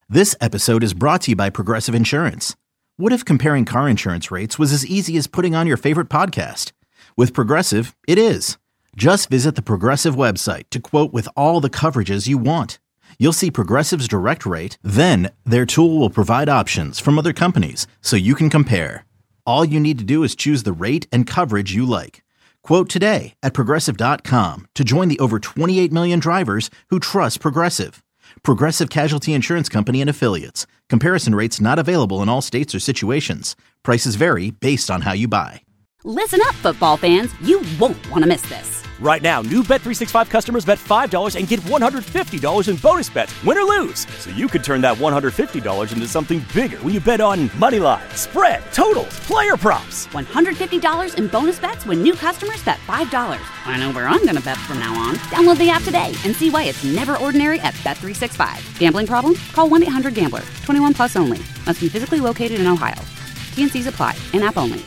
This episode is brought to you by Progressive Insurance. What if comparing car insurance rates was as easy as putting on your favorite podcast? With Progressive, it is. Just visit the Progressive website to quote with all the coverages you want. You'll see Progressive's direct rate, then their tool will provide options from other companies so you can compare. All you need to do is choose the rate and coverage you like. Quote today at Progressive.com to join the over 28 million drivers who trust Progressive. Progressive Casualty Insurance Company and Affiliates. Comparison rates not available in all states or situations. Prices vary based on how you buy. Listen up, football fans. You won't want to miss this. Right now, new Bet365 customers bet $5 and get $150 in bonus bets, win or lose. So you could turn that $150 into something bigger when you bet on money line, spread, totals, player props. $150 in bonus bets when new customers bet $5. I know where I'm going to bet from now on. Download the app today and see why it's never ordinary at Bet365. Gambling problem? Call 1-800-GAMBLER. 21 plus only. Must be physically located in Ohio. T&Cs apply. In-app only.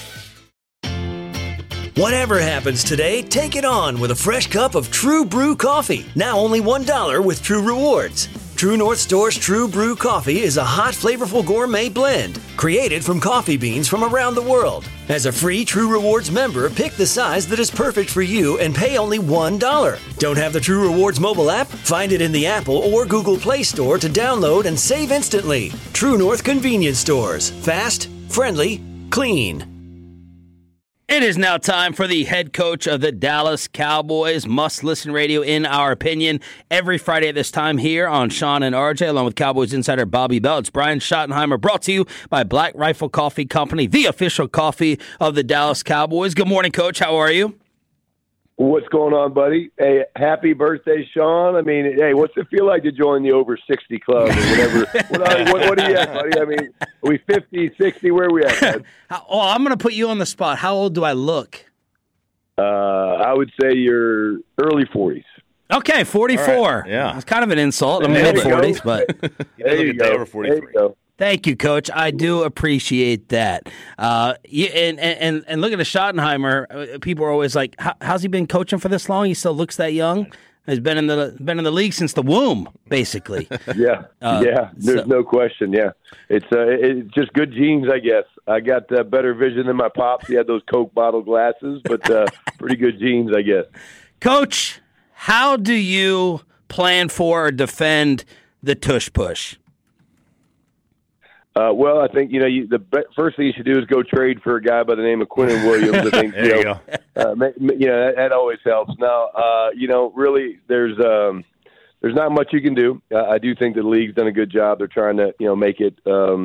Whatever happens today, take it on with a fresh cup of True Brew coffee. Now only $1 with True Rewards. True North Store's True Brew coffee is a hot, flavorful gourmet blend created from coffee beans from around the world. As a free True Rewards member, pick the size that is perfect for you and pay only $1. Don't have the True Rewards mobile app? Find it in the Apple or Google Play Store to download and save instantly. True North Convenience Stores. Fast, friendly, clean. It is now time for the head coach of the Dallas Cowboys, must-listen radio, in our opinion, every Friday at this time here on Sean and RJ, along with Cowboys insider Bobby Bell. It's Brian Schottenheimer, brought to you by Black Rifle Coffee Company, the official coffee of the Dallas Cowboys. Good morning, Coach. How are you? What's going on, buddy? Hey, happy birthday, Sean. I mean, hey, what's it feel like to join the over 60 club or whatever? what are you at, buddy? I mean, are we 50, 60? Where are we at, man? I'm going to put you on the spot. How old do I look? I would say you're early 40s. Okay, 44. Right. Yeah. It's kind of an insult. I'm mid-40s, but There you go. Over 43. There you go. thank you, Coach. I do appreciate that. And look at the Schottenheimer. People are always like, "How's he been coaching for this long? He still looks that young." He's been in the league since the womb, basically. Yeah. There's no question. Yeah, it's just good genes, I guess. I got better vision than my pops. He had those Coke bottle glasses, but pretty good genes, I guess. Coach, how do you plan for or defend the tush push? Well, I think the first thing you should do is go trade for a guy by the name of Quinnen Williams. I think there you go. That always helps. Now, really, there's not much you can do. I do think the league's done a good job. They're trying to make it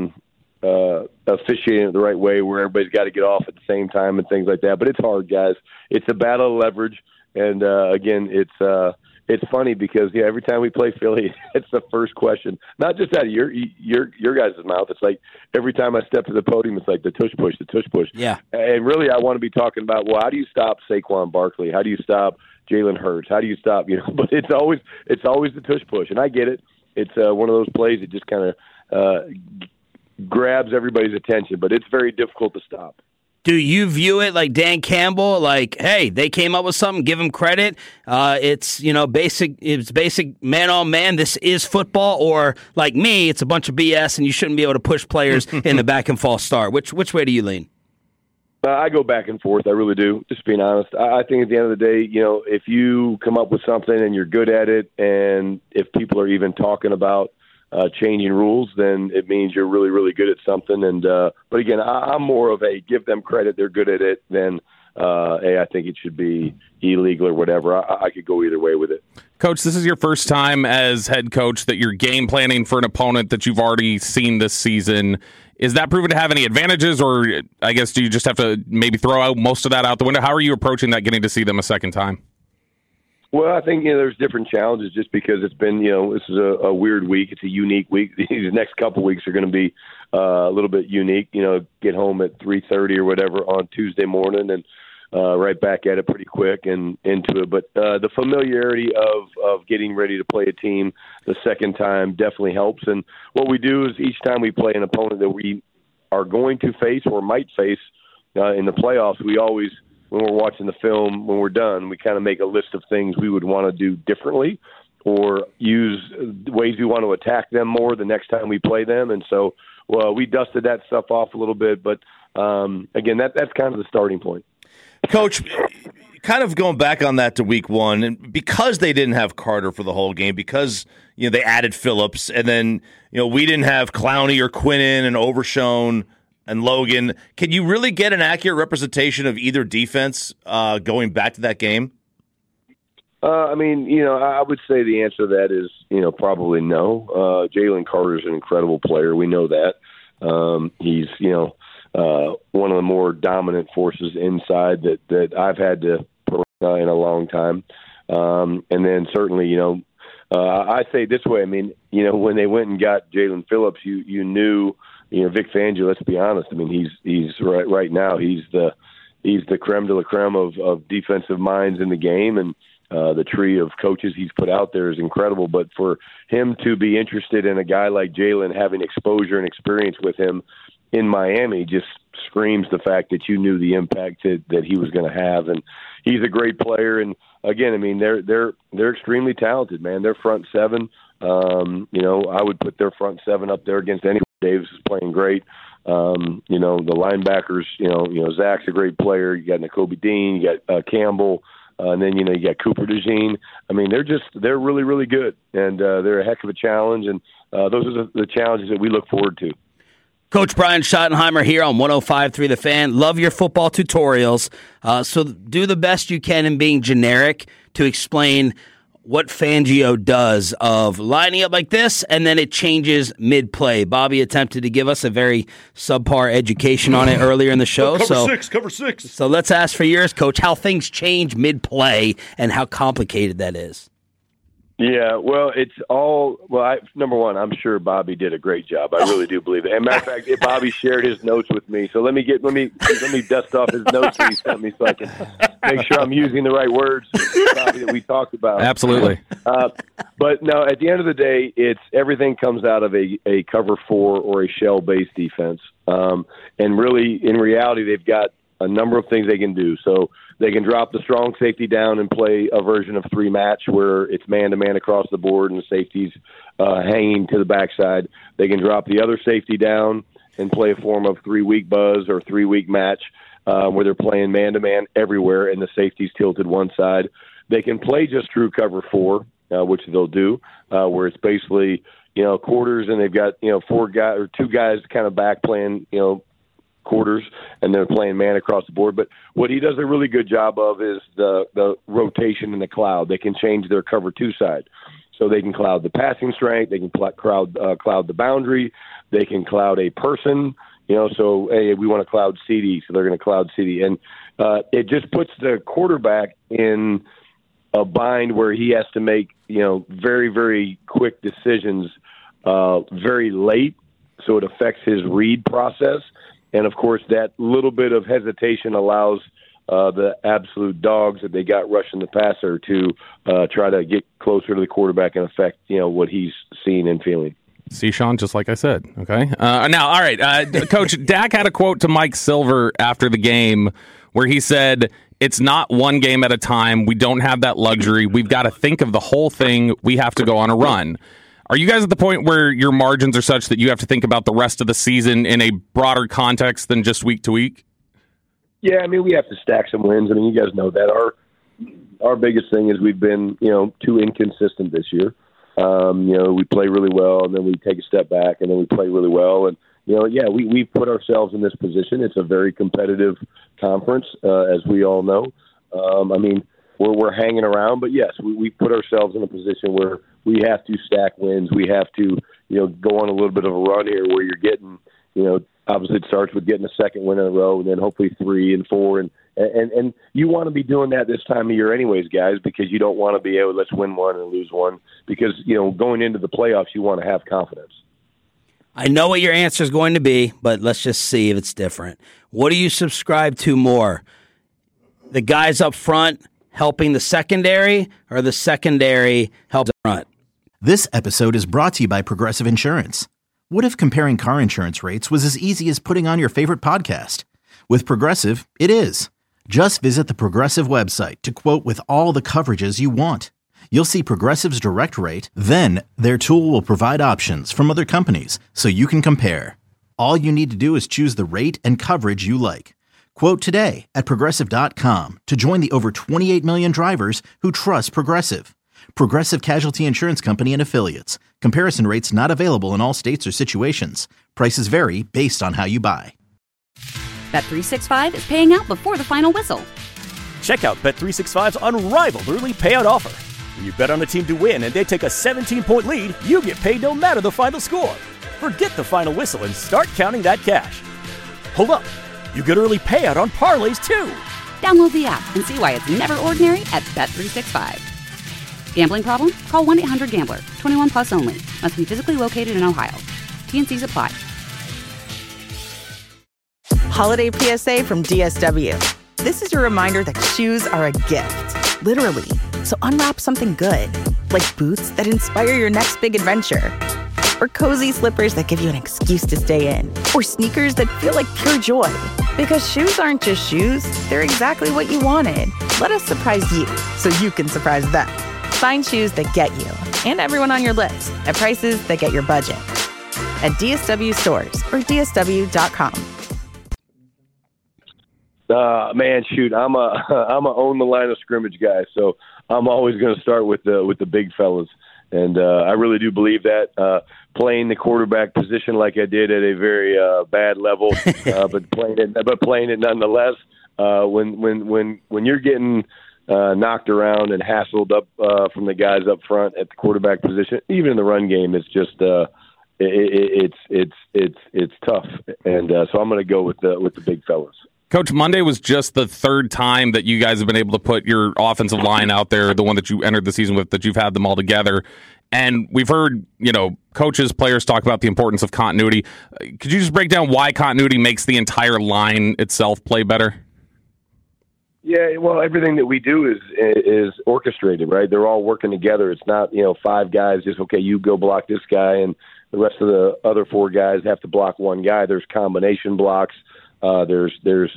officiating the right way, where everybody's got to get off at the same time and things like that. But it's hard, guys. It's a battle of leverage, and again, it's funny because every time we play Philly, it's the first question, not just out of your guys' mouth. It's like every time I step to the podium, it's like the tush push. Yeah. And really, I want to be talking about, well, how do you stop Saquon Barkley? How do you stop Jalen Hurts? How do you stop? But it's always the tush push, and I get it. It's one of those plays that just kind of grabs everybody's attention, but it's very difficult to stop. Do you view it like Dan Campbell, like, hey, they came up with something, give them credit? It's basic man on man. This is football, or like me, it's a bunch of BS, and you shouldn't be able to push players in the back and false start. Which way do you lean? I go back and forth. I really do. Just being honest, I think at the end of the day, if you come up with something and you're good at it, and if people are even talking about changing rules, then it means you're really, really good at something. And but again, I'm more of a give them credit, they're good at it, than hey, I think it should be illegal or whatever. I could go either way with it. Coach, this is your first time as head coach that you're game planning for an opponent that you've already seen this season. Is that proven to have any advantages, or I guess do you just have to maybe throw out most of that out the window? How are you approaching that, getting to see them a second time? Well, I think there's different challenges just because it's been this is a weird week. It's a unique week. These next couple weeks are going to be a little bit unique. Get home at 3:30 or whatever on Tuesday morning and right back at it pretty quick and into it. But the familiarity of getting ready to play a team the second time definitely helps. And what we do is each time we play an opponent that we are going to face or might face in the playoffs, we always, when we're watching the film, when we're done, we kind of make a list of things we would want to do differently. or use ways we want to attack them more the next time we play them. And so, we dusted that stuff off a little bit. But, again, that's kind of the starting point. Coach, kind of going back on that to week one, and because they didn't have Carter for the whole game, because they added Phillips, and then we didn't have Clowney or Quinnen and Overshone and Logan, can you really get an accurate representation of either defense going back to that game? I would say the answer to that is, probably no. Jalen Carter's an incredible player. We know that. He's, one of the more dominant forces inside that I've had to put in a long time. And then certainly, I say it this way. When they went and got Jalen Phillips, you knew, Vic Fangio, let's be honest. He's right now, he's the creme de la creme of defensive minds in the game. And, the tree of coaches he's put out there is incredible. But for him to be interested in a guy like Jalen, having exposure and experience with him in Miami, just screams the fact that you knew the impact that he was going to have. And he's a great player. And again, they're extremely talented, man. Their front seven, I would put their front seven up there against anyone. Davis is playing great. The linebackers, Zach's a great player. You got Nakobe Dean, you got Campbell. And then, you got Cooper DeJean. They're really, really good. And they're a heck of a challenge. And those are the challenges that we look forward to. Coach Brian Schottenheimer here on 105.3 The Fan. Love your football tutorials. So do the best you can in being generic to explain what Fangio does of lining up like this, and then it changes mid-play. Bobby attempted to give us a very subpar education on it earlier in the show. Cover six. So let's ask for yours, Coach, how things change mid-play and how complicated that is. Yeah, well, it's all number one, I'm sure Bobby did a great job. I really do believe it. And matter of fact, Bobby shared his notes with me. So let me dust off his notes that he sent me so I can make sure I'm using the right words, Bobby, that we talked about. Absolutely. But no, at the end of the day, it's everything comes out of a cover four or a shell-based defense. And really, in reality, they've got a number of things they can do. So they can drop the strong safety down and play a version of three match where it's man-to-man across the board and the safety's hanging to the backside. They can drop the other safety down and play a form of 3-week buzz or 3-week match where they're playing man-to-man everywhere and the safety's tilted one side. They can play just true cover four, which they'll do, where it's basically, quarters and they've got, two guys kind of back playing, quarters, and they're playing man across the board. But what he does a really good job of is the rotation in the cloud. They can change their cover two side. So they can cloud the passing strength. They can cloud the boundary. They can cloud a person. So, hey, we want to cloud CD, so they're going to cloud CD. And it just puts the quarterback in a bind where he has to make, very, very quick decisions very late, so it affects his read process. And, of course, that little bit of hesitation allows the absolute dogs that they got rushing the passer to try to get closer to the quarterback and affect, what he's seeing and feeling. See, Sean, just like I said, okay? Now, all right, Coach, Dak had a quote to Mike Silver after the game where he said, it's not one game at a time. We don't have that luxury. We've got to think of the whole thing. We have to go on a run. Are you guys at the point where your margins are such that you have to think about the rest of the season in a broader context than just week to week? Yeah, we have to stack some wins. You guys know that. Our biggest thing is we've been, too inconsistent this year. We play really well, and then we take a step back, and then we play really well. And, we put ourselves in this position. It's a very competitive conference, as we all know. We're hanging around, but yes, we put ourselves in a position where we have to stack wins. We have to, go on a little bit of a run here where you're getting, obviously it starts with getting a second win in a row and then hopefully 3 and 4. And you want to be doing that this time of year anyways, guys, because you don't want to be able, let's win one and lose one, because, going into the playoffs, you want to have confidence. I know what your answer is going to be, but let's just see if it's different. What do you subscribe to more? The guys up front helping the secondary, or the secondary helps the front? This episode is brought to you by Progressive Insurance. What if comparing car insurance rates was as easy as putting on your favorite podcast? With Progressive, it is. Just visit the Progressive website to quote with all the coverages you want. you'll see Progressive's direct rate, then their tool will provide options from other companies so you can compare. All you need to do is choose the rate and coverage you like. Quote today at Progressive.com to join the over 28 million drivers who trust Progressive. Progressive Casualty Insurance Company and Affiliates. Comparison rates not available in all states or situations. Prices vary based on how you buy. Bet365 is paying out before the final whistle. Check out Bet365's unrivaled early payout offer. When you bet on a team to win and they take a 17-point lead, you get paid no matter the final score. Forget the final whistle and start counting that cash. Hold up. You get early payout on parlays, too. Download the app and see why it's never ordinary at Bet365. Gambling problem? Call 1-800-GAMBLER. 21 plus only. Must be physically located in Ohio. T&Cs apply. Holiday PSA from DSW. This is your reminder that shoes are a gift. Literally. So unwrap something good. Like boots that inspire your next big adventure. Or cozy slippers that give you an excuse to stay in. Or sneakers that feel like pure joy. Because shoes aren't just shoes, they're exactly what you wanted. Let us surprise you so you can surprise them. Find shoes that get you and everyone on your list at prices that get your budget. At DSW stores or DSW.com. Man, shoot, I'm a own the line of scrimmage guy, so I'm always going to start with the big fellas. And I really do believe that playing the quarterback position like I did at a very bad level, but playing it nonetheless. When you're getting knocked around and hassled up from the guys up front at the quarterback position, even in the run game, it's just it's tough. And so I'm going to go with the big fellas. Coach, Monday was just the third time that you guys have been able to put your offensive line out there, the one that you entered the season with, that you've had them all together. And we've heard, coaches, players talk about the importance of continuity. Could you just break down why continuity makes the entire line itself play better? Yeah, well, everything that we do is orchestrated, right? They're all working together. It's not, five guys just, okay, you go block this guy, and the rest of the other four guys have to block one guy. There's combination blocks. There's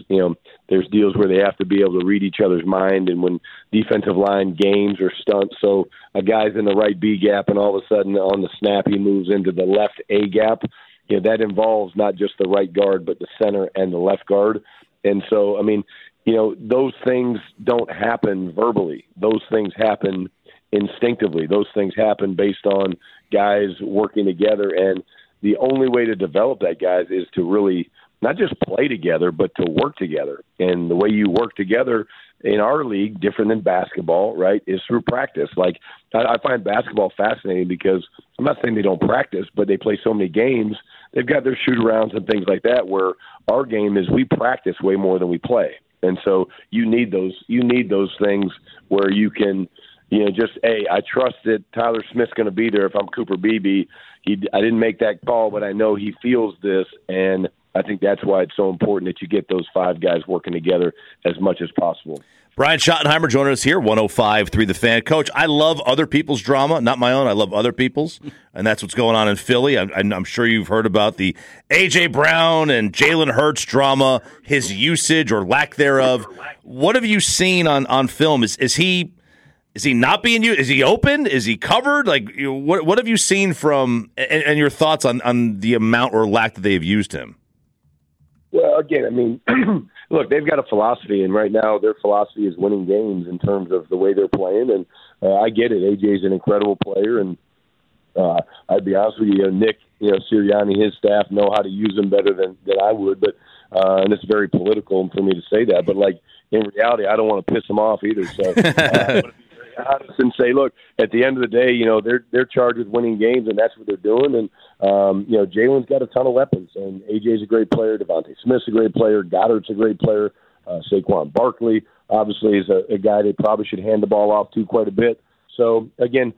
deals where they have to be able to read each other's mind, and when defensive line games or stunts, so a guy's in the right B gap and all of a sudden on the snap he moves into the left A gap, that involves not just the right guard but the center and the left guard. And so, those things don't happen verbally. Those things happen instinctively. Those things happen based on guys working together, and the only way to develop that, guys, is to really not just play together, but to work together. And the way you work together in our league, different than basketball, right, is through practice. Like, I find basketball fascinating because I'm not saying they don't practice, but they play so many games. They've got their shoot-arounds and things like that, where our game is we practice way more than we play. And so you need those things where you can, just, hey, I trust that Tyler Smith's going to be there if I'm Cooper Beebe. I didn't make that call, but I know he feels this, and I think that's why it's so important that you get those five guys working together as much as possible. Brian Schottenheimer joining us here, 105.3 The Fan. Coach, I love other people's drama, not my own. I love other people's, and that's what's going on in Philly. I'm sure you've heard about the A.J. Brown and Jalen Hurts drama, his usage or lack thereof. What have you seen on film? Is he not being used? Is he open? Is he covered? Like, what have you seen from and your thoughts on the amount or lack that they've used him? Well, again, look, they've got a philosophy, and right now their philosophy is winning games in terms of the way they're playing. And I get it. AJ's an incredible player, and I'd be honest with you, Nick, Sirianni, his staff know how to use him better than I would. But and it's very political for me to say that. But like in reality, I don't want to piss them off either. So I want to be very honest and say, look, at the end of the day, they're charged with winning games, and that's what they're doing. And Jalen's got a ton of weapons, and AJ's a great player. Devontae Smith's a great player. Goddard's a great player. Saquon Barkley obviously is a guy they probably should hand the ball off to quite a bit. So again,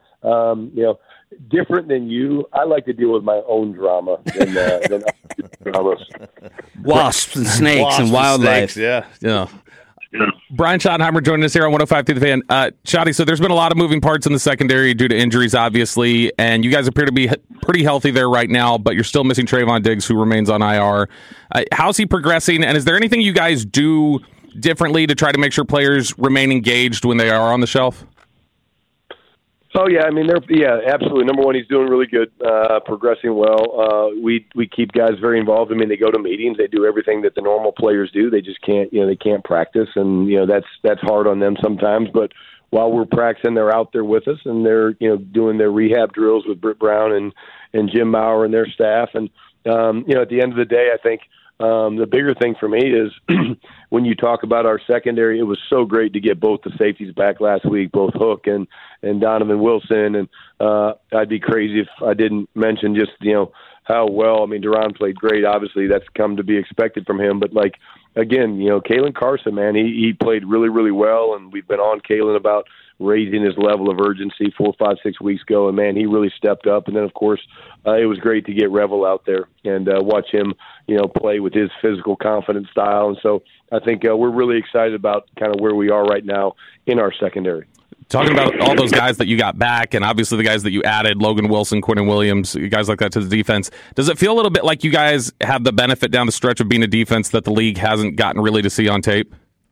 different than you, I like to deal with my own drama than other dramas. Wasps and snakes and wildlife. Snakes, yeah. Brian Schottenheimer joining us here on 105 through the Fan. Shotty, so there's been a lot of moving parts in the secondary due to injuries, obviously, and you guys appear to be pretty healthy there right now, but you're still missing Trayvon Diggs, who remains on IR. How's he progressing, and is there anything you guys do differently to try to make sure players remain engaged when they are on the shelf? Oh yeah, I mean absolutely. Number one, he's doing really good, progressing well. We keep guys very involved. I mean, they go to meetings, they do everything that the normal players do. They just can't, they can't practice, and that's hard on them sometimes. But while we're practicing, they're out there with us, and they're doing their rehab drills with Britt Brown and Jim Maurer and their staff. And at the end of the day, I think the bigger thing for me is when you talk about our secondary, it was so great to get both the safeties back last week, both Hook and Donovan Wilson. And I'd be crazy if I didn't mention just, how well, I mean, Duran played great. Obviously, that's come to be expected from him. But, again, Kalen Carson, man, he played really, really well. And we've been on Kalen about raising his level of urgency 4, 5, 6 weeks ago. And, man, he really stepped up. And then, of course, it was great to get Revel out there and watch him, play with his physical, confident style. And so I think we're really excited about kind of where we are right now in our secondary. Talking about all those guys that you got back and obviously the guys that you added, Logan Wilson, Quinnen Williams, guys like that to the defense, does it feel a little bit like you guys have the benefit down the stretch of being a defense that the league hasn't gotten really to see on tape?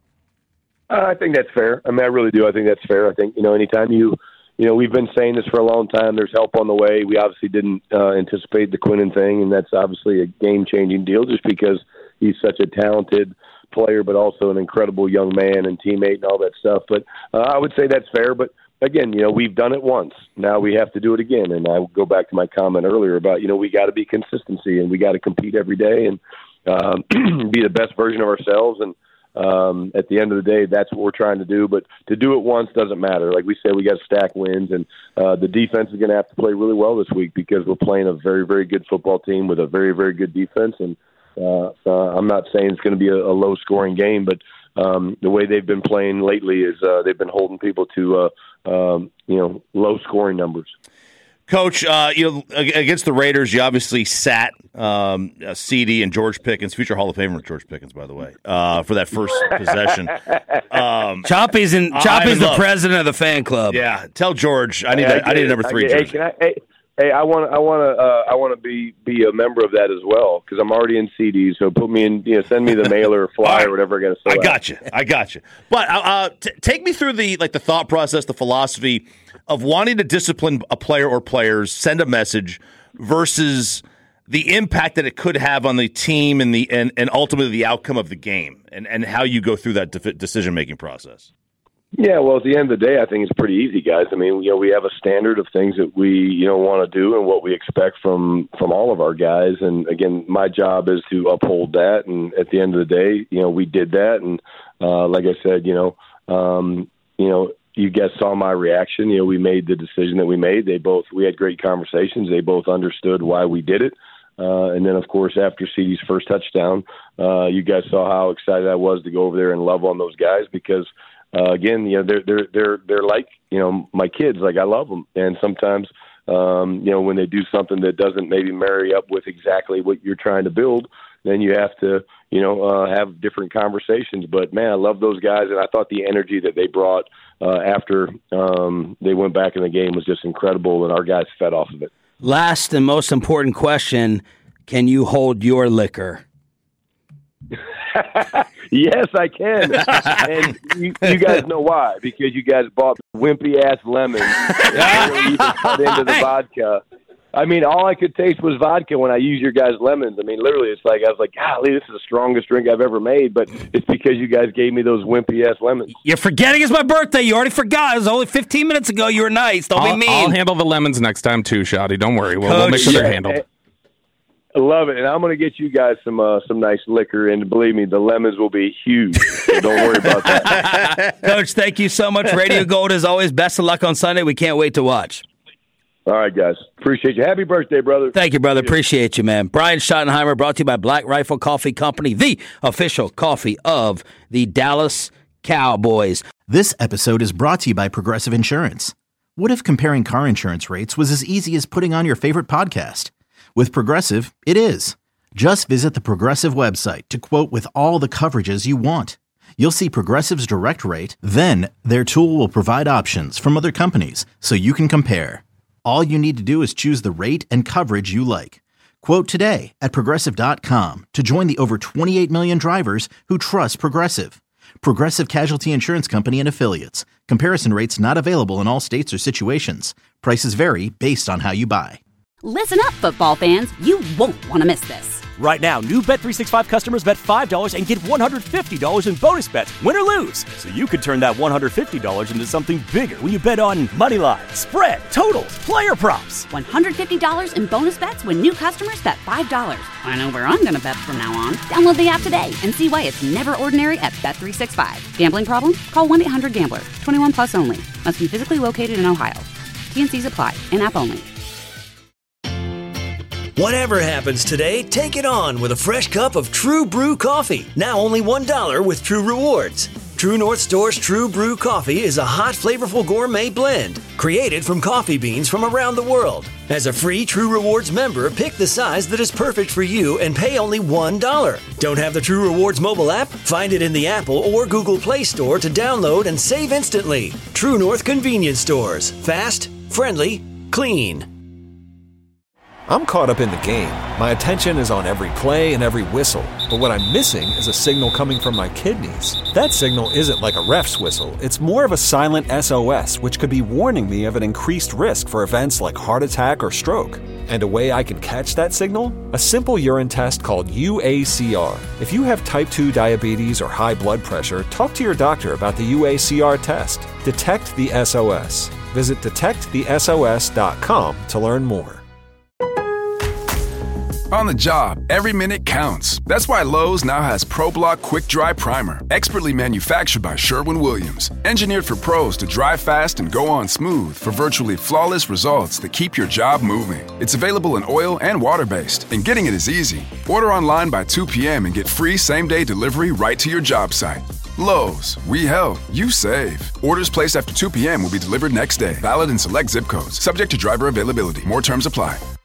I think that's fair. I mean, I really do. I think that's fair. I think, anytime we've been saying this for a long time, there's help on the way. We obviously didn't anticipate the Quinnen thing, and that's obviously a game-changing deal just because he's such a talented player, but also an incredible young man and teammate and all that stuff. But I would say that's fair. But again, we've done it once. Now we have to do it again. And I go back to my comment earlier about, we got to be consistency and we got to compete every day and be the best version of ourselves. And at the end of the day, that's what we're trying to do. But to do it once doesn't matter. Like we said, we got to stack wins, and the defense is going to have to play really well this week because we're playing a very, very good football team with a very, very good defense. And I'm not saying it's going to be a low-scoring game, but the way they've been playing lately is they've been holding people to low-scoring numbers. Coach, against the Raiders, you obviously sat CD and George Pickens, future Hall of Famer George Pickens, by the way, for that first possession. Choppy's the president of the fan club. Yeah, tell George I need a number 3 jersey. Hey, I want to be a member of that as well because I'm already in CD. So put me in, send me the mailer or flyer or whatever I got to sell. I got you. But take me through the thought process, the philosophy of wanting to discipline a player or players, send a message, versus the impact that it could have on the team and ultimately the outcome of the game, and how you go through that decision making process. Yeah, well, at the end of the day, I think it's pretty easy, guys. I mean, we have a standard of things that we, want to do and what we expect from all of our guys. And again, my job is to uphold that. And at the end of the day, we did that. And like I said, you guys saw my reaction. We made the decision that we made. We had great conversations. They both understood why we did it. And then, of course, after CD's first touchdown, you guys saw how excited I was to go over there and love on those guys because. Again, they're like, my kids. Like I love them, and sometimes, when they do something that doesn't maybe marry up with exactly what you're trying to build, then you have to, have different conversations. But man, I love those guys, and I thought the energy that they brought after they went back in the game was just incredible, and our guys fed off of it. Last and most important question: can you hold your liquor? Yes, I can. And you guys know why. Because you guys bought wimpy-ass lemons and even cut into the vodka. I mean, all I could taste was vodka when I used your guys' lemons. I mean, literally, I was like, golly, this is the strongest drink I've ever made. But it's because you guys gave me those wimpy-ass lemons. You're forgetting it's my birthday. You already forgot. It was only 15 minutes ago. You were nice. Don't be mean. I'll handle the lemons next time, too, Shotty. Don't worry. We'll make sure they're handled. I love it, and I'm going to get you guys some nice liquor, and believe me, the lemons will be huge, so don't worry about that. Coach, thank you so much. Radio Gold, as always, best of luck on Sunday. We can't wait to watch. All right, guys. Appreciate you. Happy birthday, brother. Thank you, brother. Appreciate you, man. Brian Schottenheimer, brought to you by Black Rifle Coffee Company, the official coffee of the Dallas Cowboys. This episode is brought to you by Progressive Insurance. What if comparing car insurance rates was as easy as putting on your favorite podcast? With Progressive, it is. Just visit the Progressive website to quote with all the coverages you want. You'll see Progressive's direct rate, then their tool will provide options from other companies so you can compare. All you need to do is choose the rate and coverage you like. Quote today at Progressive.com to join the over 28 million drivers who trust Progressive. Progressive Casualty Insurance Company and Affiliates. Comparison rates not available in all states or situations. Prices vary based on how you buy. Listen up, football fans. You won't want to miss this. Right now, new Bet365 customers bet $5 and get $150 in bonus bets, win or lose. So you could turn that $150 into something bigger when you bet on moneyline, spread, totals, player props. $150 in bonus bets when new customers bet $5. I know where I'm going to bet from now on. Download the app today and see why it's never ordinary at Bet365. Gambling problem? Call 1-800-GAMBLER. 21 plus only. Must be physically located in Ohio. T&Cs apply. In-app only. Whatever happens today, take it on with a fresh cup of True Brew coffee. Now only $1 with True Rewards. True North Store's True Brew coffee is a hot, flavorful gourmet blend created from coffee beans from around the world. As a free True Rewards member, pick the size that is perfect for you and pay only $1. Don't have the True Rewards mobile app? Find it in the Apple or Google Play Store to download and save instantly. True North Convenience Stores. Fast, friendly, clean. I'm caught up in the game. My attention is on every play and every whistle. But what I'm missing is a signal coming from my kidneys. That signal isn't like a ref's whistle. It's more of a silent SOS, which could be warning me of an increased risk for events like heart attack or stroke. And a way I can catch that signal? A simple urine test called UACR. If you have type 2 diabetes or high blood pressure, talk to your doctor about the UACR test. Detect the SOS. Visit detectthesos.com to learn more. On the job, every minute counts. That's why Lowe's now has ProBlock Quick Dry Primer, expertly manufactured by Sherwin-Williams. Engineered for pros to dry fast and go on smooth for virtually flawless results that keep your job moving. It's available in oil and water-based, and getting it is easy. Order online by 2 p.m. and get free same-day delivery right to your job site. Lowe's, we help, you save. Orders placed after 2 p.m. will be delivered next day. Valid in select zip codes. Subject to driver availability. More terms apply.